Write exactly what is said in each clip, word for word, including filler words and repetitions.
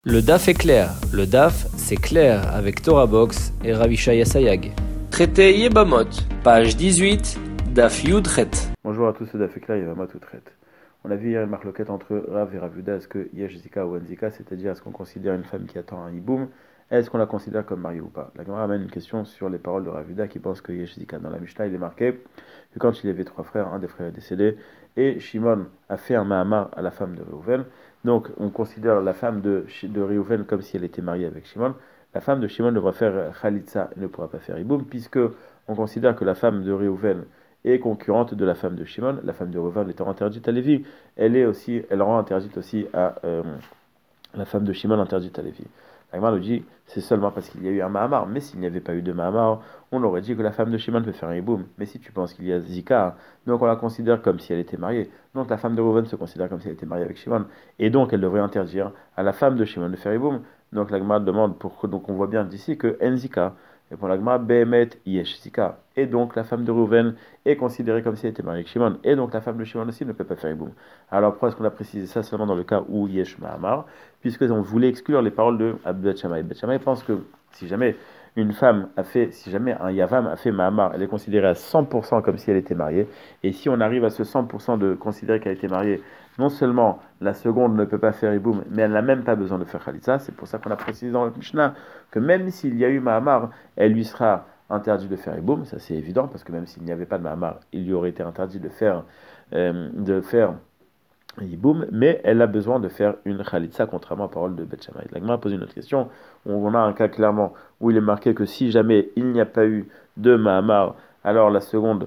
Le D A F est clair. Le D A F, c'est clair avec Torah Box et Ravishaya Sayag. Traité Yebamot, page dix-huit, D A F Yud Chet. Bonjour à tous, c'est D A F est clair, Yebamot ou Tret. On a vu hier une marloquette entre Rav et Ravuda. Est-ce que Yesh Zika ou Enzika, c'est-à-dire est-ce qu'on considère une femme qui attend un hiboum, est-ce qu'on la considère comme mariée ou pas? La Gemara amène une question sur les paroles de Ravuda qui pense que Yesh Zika. Dans la Mishnah, il est marqué que quand il y avait trois frères, un des frères est décédé et Shimon a fait un mahamar à la femme de Reuven. Donc on considère la femme de, de Reuven comme si elle était mariée avec Shimon. La femme de Shimon devra faire Khalitsa et ne pourra pas faire hiboum, puisque on considère que la femme de Reuven est concurrente de la femme de Shimon. La femme de Reuven étant interdite à Lévi, elle est aussi, elle rend interdite aussi à euh, la femme de Shimon interdite à Lévi. La Gemara nous dit, c'est seulement parce qu'il y a eu un Mahamar, mais s'il n'y avait pas eu de Mahamar, on aurait dit que la femme de Shimon peut faire un hiboum. Mais si tu penses qu'il y a Zika, donc on la considère comme si elle était mariée. Donc la femme de Reuven se considère comme si elle était mariée avec Shimon. Et donc elle devrait interdire à la femme de Shimon de faire hiboum. Donc la Gemara demande, pour, donc on voit bien d'ici que En Zika. Et pour la Gemara, Behemet Yesh Zika. Et donc la femme de Reuven est considérée comme si elle était mariée avec Shimon. Et donc la femme de Shimon aussi ne peut pas faire hiboum. Alors pourquoi est-ce qu'on a précisé ça seulement dans le cas où Yesh Mahamar? Puisque on voulait exclure les paroles de Bet Shammai. Bet Shammai pense que si jamais une femme a fait, si jamais un Yavam a fait Mahamar, elle est considérée à cent pour cent comme si elle était mariée. Et si on arrive à ce cent pour cent de considérer qu'elle était mariée, non seulement la seconde ne peut pas faire hiboum, mais elle n'a même pas besoin de faire khalitsa. C'est pour ça qu'on a précisé dans le Mishnah que même s'il y a eu Mahamar, elle lui sera interdit de faire hiboum. Ça c'est évident, parce que même s'il n'y avait pas de Mahamar, il lui aurait été interdit de faire, euh, de faire Yiboum, mais elle a besoin de faire une khalitsa, contrairement à la parole de Bet Shammai. La Gemara pose une autre question. On a un cas clairement où il est marqué que si jamais il n'y a pas eu de Mahamar, alors la seconde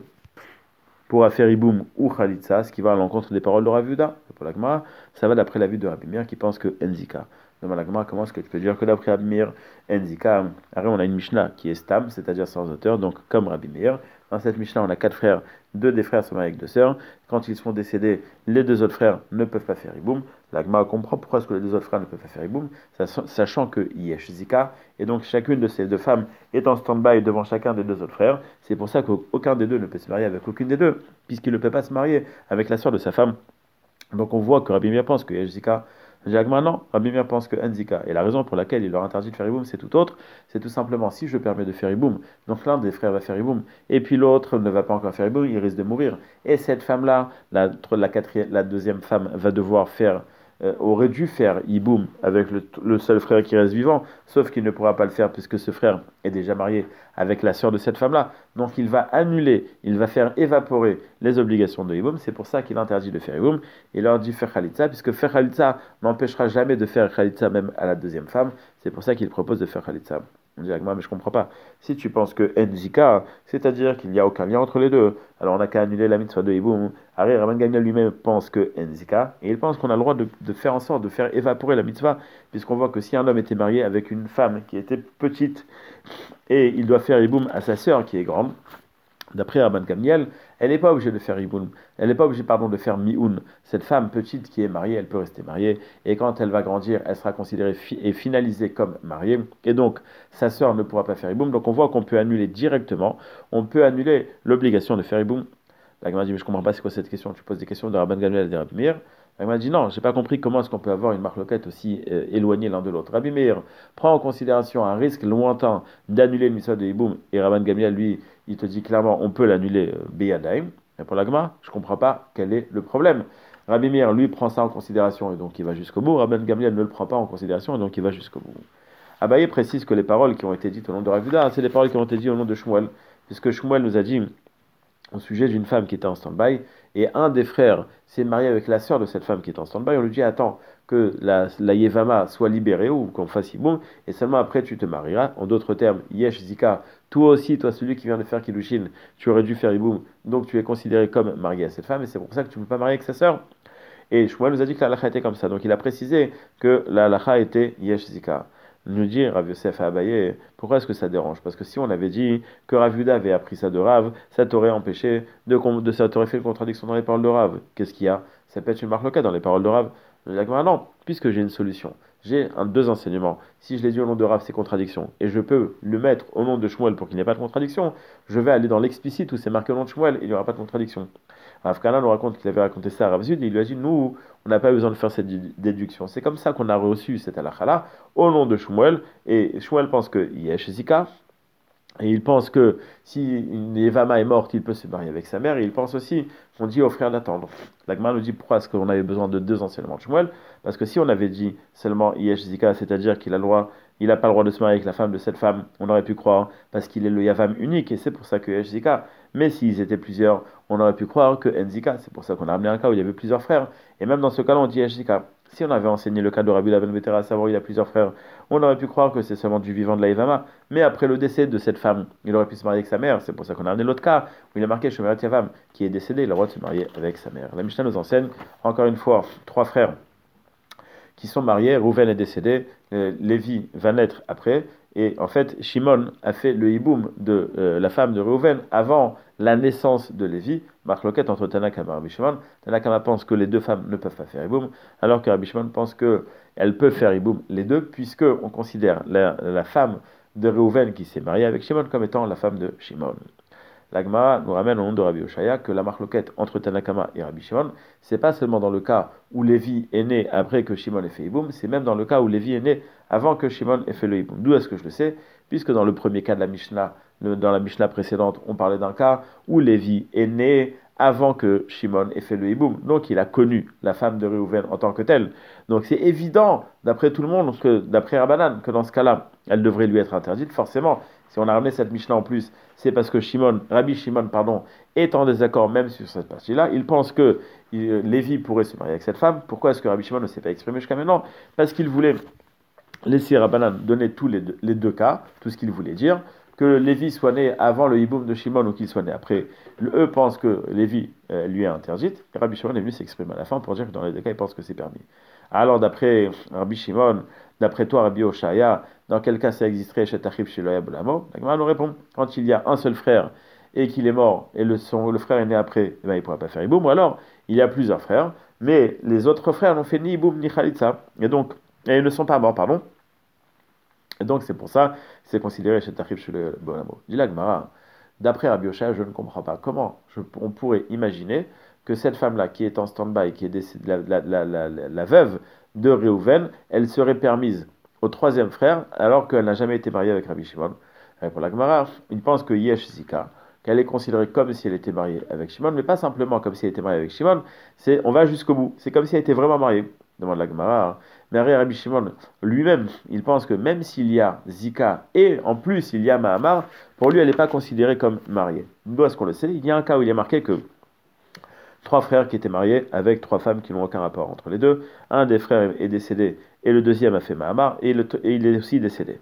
pourra faire Yiboum ou khalitsa, ce qui va à l'encontre des paroles de Ravuda. Pour la Gemara, ça va d'après l'avis de Rabbi Meir qui pense que Enzika. Demande la Gemara, comment est-ce que tu peux dire que d'après Rabbi Meir, Enzika, alors on a une Mishnah qui est stam, c'est-à-dire sans auteur, donc comme Rabbi Meir. Dans cette Mishnah, on a quatre frères, deux des frères sont mariés avec deux sœurs. Quand ils sont décédés, les deux autres frères ne peuvent pas faire hiboum. La Gemara comprend pourquoi est-ce que les deux autres frères ne peuvent pas faire hiboum, sachant que Yesh Zika, et donc chacune de ces deux femmes est en stand-by devant chacun des deux autres frères. C'est pour ça qu'aucun des deux ne peut se marier avec aucune des deux, puisqu'il ne peut pas se marier avec la sœur de sa femme. Donc on voit que Rabbi Meir pense que Yesh Zika, Jacques non, Rabbi Meir pense que Enzika. Et la raison pour laquelle il leur interdit de faire hiboum, c'est tout autre. C'est tout simplement, si je permets de faire hiboum, donc l'un des frères va faire hiboum, et puis l'autre ne va pas encore faire hiboum, il risque de mourir. Et cette femme-là, la, la, quatrième, la deuxième femme, va devoir faire, euh, aurait dû faire hiboum avec le, le seul frère qui reste vivant, sauf qu'il ne pourra pas le faire puisque ce frère est déjà marié avec la sœur de cette femme-là. Donc il va annuler, il va faire évaporer les obligations de hiboum. C'est pour ça qu'il interdit de faire hiboum. Il leur dit faire khalitsa, puisque faire khalitsa n'empêchera jamais de faire khalitsa même à la deuxième femme. C'est pour ça qu'il propose de faire khalitsa. On dit avec moi, mais je comprends pas. Si tu penses que Enzika, c'est-à-dire qu'il n'y a aucun lien entre les deux, alors on n'a qu'à annuler la mitzvah de hiboum. Ari Rabban Gamliel lui-même pense que Enzika, et il pense qu'on a le droit de, de faire en sorte de faire évaporer la mitzvah, puisqu'on voit que si un homme était marié avec une femme qui était petite, et il doit faire hiboum à sa sœur qui est grande, d'après Rabban Gamliel, elle n'est pas obligée de faire hiboum, elle n'est pas obligée pardon, de faire mioun. Cette femme petite qui est mariée, elle peut rester mariée, et quand elle va grandir, elle sera considérée fi- et finalisée comme mariée, et donc sa sœur ne pourra pas faire hiboum. Donc on voit qu'on peut annuler directement, on peut annuler l'obligation de faire hiboum. La Gemara dit, mais je ne comprends pas c'est quoi cette question, tu poses des questions de Rabban Gamliel et de Rabbi Meir. La Gemara dit, non, je n'ai pas compris comment est-ce qu'on peut avoir une marloquette aussi euh, éloignée l'un de l'autre. Rabbi Meir prend en considération un risque lointain d'annuler le mitzvah de hiboum, et Rabban Gamliel, lui, il te dit clairement, on peut l'annuler euh, beyadaim. Et pour la Gemara, je ne comprends pas quel est le problème. Rabbi Meir, lui, prend ça en considération, et donc il va jusqu'au bout. Rabban Gamliel ne le prend pas en considération, et donc il va jusqu'au bout. Abaye précise que les paroles qui ont été dites au nom de Ravuda, c'est les paroles qui ont été dites au nom de Shmuel, puisque Shmuel nous a dit au sujet d'une femme qui était en stand-by, et un des frères s'est marié avec la sœur de cette femme qui est en stand-by. On lui dit, attends, que la, la Yevama soit libérée ou qu'on fasse hiboum, et seulement après tu te marieras. En d'autres termes, Yesh Zika, toi aussi, toi celui qui vient de faire Kiddushin, tu aurais dû faire hiboum, donc tu es considéré comme marié à cette femme, et c'est pour ça que tu ne peux pas marier avec sa sœur. Et Shmuel nous a dit que la halakha était comme ça, donc il a précisé que la halakha était Yesh Zika. Nous dit Rav Yosef à Abaye, pourquoi est-ce que ça dérange? Parce que si on avait dit que Rav Yuda avait appris ça de Rav, ça t'aurait empêché de, de ça t'aurait fait une contradiction dans les paroles de Rav. Qu'est-ce qu'il y a? Ça peut être une marloquette dans les paroles de Rav. Je dis non, puisque j'ai une solution. j'ai un, deux enseignements. Si je l'ai dit au nom de Rav, c'est contradiction, et je peux le mettre au nom de Shmuel pour qu'il n'y ait pas de contradiction, je vais aller dans l'explicite où c'est marqué au nom de Shmuel, et il n'y aura pas de contradiction. Rav Kana nous raconte qu'il avait raconté ça à Rav Zud, et il lui a dit, nous, on n'a pas besoin de faire cette déduction. C'est comme ça qu'on a reçu cette halakha-là, au nom de Shmuel, et Shmuel pense que Yesh Zika, et il pense que si une Yevama est morte, il peut se marier avec sa mère. Et il pense aussi qu'on dit au frère d'attendre. La Gemara nous dit pourquoi est-ce qu'on avait besoin de deux enseignements de Shmuel. Parce que si on avait dit seulement Yesh Zika, c'est-à-dire qu'il a le droit, il n'a pas le droit de se marier avec la femme de cette femme, on aurait pu croire parce qu'il est le Yavam unique et c'est pour ça que Yesh Zika. Mais s'ils étaient plusieurs, on aurait pu croire que Enzika. C'est pour ça qu'on a amené un cas où il y avait plusieurs frères. Et même dans ce cas-là, on dit Yesh Zika. Si on avait enseigné le cas de Rabbi Lavan Betera, à savoir il a plusieurs frères, on aurait pu croire que c'est seulement du vivant de la Yevama. Mais après le décès de cette femme, il aurait pu se marier avec sa mère. C'est pour ça qu'on a amené l'autre cas où il a marqué Shemeret Yavam, qui est décédé, il a le droit de se marier avec sa mère. La Mishnah nous enseigne, encore une fois, trois frères qui sont mariés. Rouven est décédé, euh, Lévi va naître après, et en fait, Shimon a fait le hiboum de euh, la femme de Rouven avant la naissance de Lévi. Marloquette entre Tanakama et Rabbi Shimon. Tanakama pense que les deux femmes ne peuvent pas faire hiboum, alors que Rabbi Shimon pense qu'elles peuvent faire hiboum les deux, puisque on considère la, la femme de Rouven qui s'est mariée avec Shimon comme étant la femme de Shimon. La Gemara nous ramène au nom de Rabbi Oshaya que la marloquette entre Tanakama et Rabbi Shimon, c'est pas seulement dans le cas où Lévi est né après que Shimon ait fait hiboum, c'est même dans le cas où Lévi est né avant que Shimon ait fait le hiboum. D'où est-ce que je le sais? Puisque dans le premier cas de la Mishnah, dans la Mishnah précédente, on parlait d'un cas où Lévi est né avant que Shimon ait fait le hiboum. Donc il a connu la femme de Réhouven en tant que telle. Donc c'est évident, d'après tout le monde, que d'après Rabbanan, que dans ce cas-là, elle devrait lui être interdite. Forcément, si on a ramené cette Mishnah en plus, c'est parce que Shimon, Rabbi Shimon, pardon, est en désaccord même sur cette partie-là. Il pense que euh, Lévi pourrait se marier avec cette femme. Pourquoi est-ce que Rabbi Shimon ne s'est pas exprimé jusqu'à maintenant? Parce qu'il voulait laisser Rabbanan donner tous les deux, les deux cas, tout ce qu'il voulait dire. Que Lévi soit né avant le hiboum de Shimon ou qu'il soit né après. Eux pensent que Lévi euh, lui est interdite. Et Rabbi Shimon est venu s'exprimer à la fin pour dire que dans les deux cas, il pense que c'est permis. Alors d'après Rabbi Shimon, d'après toi Rabbi Oshaya, dans quel cas ça existerait chez Tachib chez Loya Bolamo? La Gemara nous répond, quand il y a un seul frère et qu'il est mort et le, son, le frère est né après, eh ben, il ne pourra pas faire hiboum. Ou alors, il y a plusieurs frères, mais les autres frères n'ont fait ni hiboum ni khalitsa. Et donc, et ils ne sont pas morts, pardon. Et donc c'est pour ça, c'est considéré chez Tachib chez le Bolamo. Dit la Gemara, d'après Rabbi Oshaya, je ne comprends pas comment je, on pourrait imaginer que cette femme-là, qui est en stand-by, qui est décédée, la, la, la, la, la, la veuve de Réhouven, elle serait permise au troisième frère, alors qu'elle n'a jamais été mariée avec Rabbi Shimon. Pour la Gemara, il pense que Yesh Zika, qu'elle est considérée comme si elle était mariée avec Shimon, mais pas simplement comme si elle était mariée avec Shimon, c'est, on va jusqu'au bout, c'est comme si elle était vraiment mariée, demande la Gemara. Mais Rabbi Shimon lui-même, il pense que même s'il y a Zika et en plus il y a Mahamar, pour lui elle n'est pas considérée comme mariée. D'où est-ce qu'on le sait? Il y a un cas où il est marqué que trois frères qui étaient mariés avec trois femmes qui n'ont aucun rapport entre les deux. Un des frères est décédé et le deuxième a fait Mahamar et, le, et il est aussi décédé.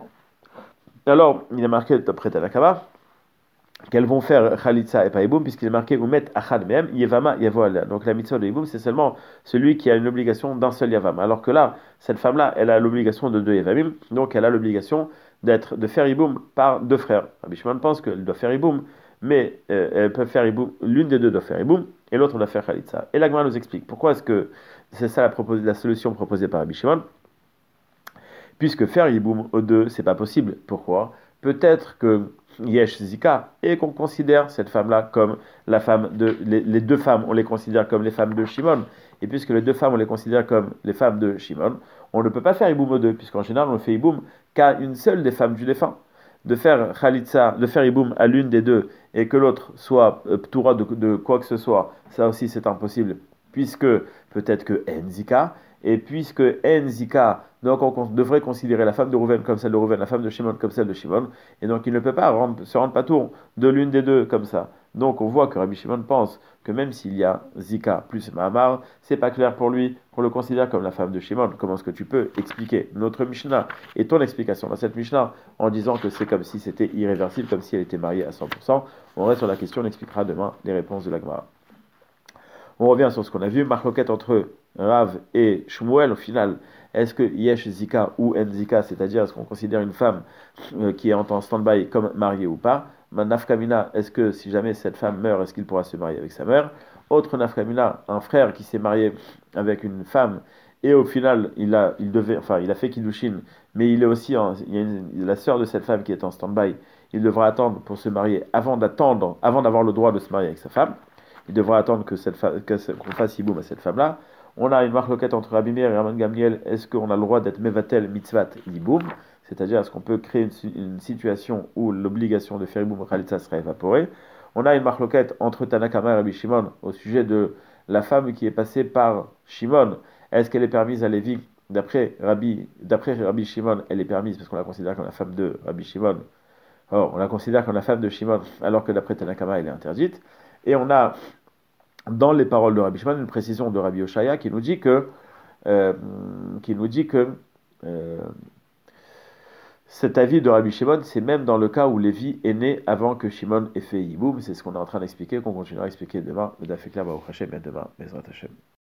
Alors, il est marqué d'après Tanakama qu'elles vont faire Khalitsa et pas Hiboum, puisqu'il est marqué Umet Achad Mehem, Yevama Yavoala. Donc la mitzvah de Hiboum, c'est seulement celui qui a une obligation d'un seul Yavam. Alors que là, cette femme-là, elle a l'obligation de deux Yavamim, donc elle a l'obligation d'être, de faire Hiboum par deux frères. Rabbi Shimon pense qu'elle doit faire Hiboum, mais euh, elle peut faire Hiboum, l'une des deux doit faire Hiboum, et l'autre doit faire Khalitsa. Et la Gemara nous explique pourquoi est-ce que c'est ça la, propos- la solution proposée par Rabbi Shimon, puisque faire Hiboum aux deux, c'est pas possible. Pourquoi? Peut-être que Yesh Zika, et qu'on considère cette femme-là comme la femme de... Les, les deux femmes, on les considère comme les femmes de Shimon, et puisque les deux femmes, on les considère comme les femmes de Shimon, on ne peut pas faire Hiboum aux deux, puisqu'en général, on ne fait Hiboum qu'à une seule des femmes du défunt. De faire Khalitsa, de faire Hiboum à l'une des deux, et que l'autre soit euh, Ptoura de, de quoi que ce soit, ça aussi c'est impossible, puisque peut-être que Enzika, et puisque Enzika, donc on devrait considérer la femme de Rouven comme celle de Rouven, la femme de Shimon comme celle de Shimon, et donc il ne peut pas rendre, se rendre patour de l'une des deux comme ça. Donc on voit que Rabbi Shimon pense que même s'il y a Zika plus Mahamar, c'est pas clair pour lui qu'on le considère comme la femme de Shimon. Comment est-ce que tu peux expliquer notre Mishnah et ton explication dans cette Mishnah en disant que c'est comme si c'était irréversible, comme si elle était mariée à cent pour cent? On reste sur la question, on expliquera demain les réponses de la Gemara. On revient sur ce qu'on a vu, marloquette entre Rav et Shmuel, au final, est-ce que Yesh Zika ou En Zika, c'est-à-dire est-ce qu'on considère une femme euh, qui est en stand-by comme mariée ou pas? Nafkamina, est-ce que si jamais cette femme meurt, est-ce qu'il pourra se marier avec sa mère? Autre Nafkamina, un frère qui s'est marié avec une femme et au final, il a, il devait, enfin, il a fait Kiddushin, mais il est aussi, en- il y a une- la sœur de cette femme qui est en stand-by. Il devra attendre pour se marier avant d'attendre, avant d'avoir le droit de se marier avec sa femme. Il devra attendre que cette fa- que ce- qu'on fasse Yiboum à cette femme-là. On a une marloquette entre Rabbi Meir et Rabban Gamliel. Est-ce qu'on a le droit d'être Mevatel Mitzvat Yiboum? C'est-à-dire, est-ce qu'on peut créer une, si- une situation où l'obligation de faire Yiboum Khalitsa serait évaporée? On a une marloquette entre Tanakama et Rabbi Shimon au sujet de la femme qui est passée par Shimon. Est-ce qu'elle est permise à Lévi? D'après Rabbi, d'après Rabbi Shimon, elle est permise parce qu'on la considère comme la femme de Rabbi Shimon. Or, on la considère comme la femme de Shimon, alors que d'après Tanakama, elle est interdite. Et on a, dans les paroles de Rabbi Shimon, une précision de Rabbi Oshaya qui nous dit que, euh, qui nous dit que euh, cet avis de Rabbi Shimon, c'est même dans le cas où Lévi est né avant que Shimon ait fait Yiboum. C'est ce qu'on est en train d'expliquer, qu'on continuera à expliquer demain. Le Dafekla va au Hachem et demain, Bezrat Hashem.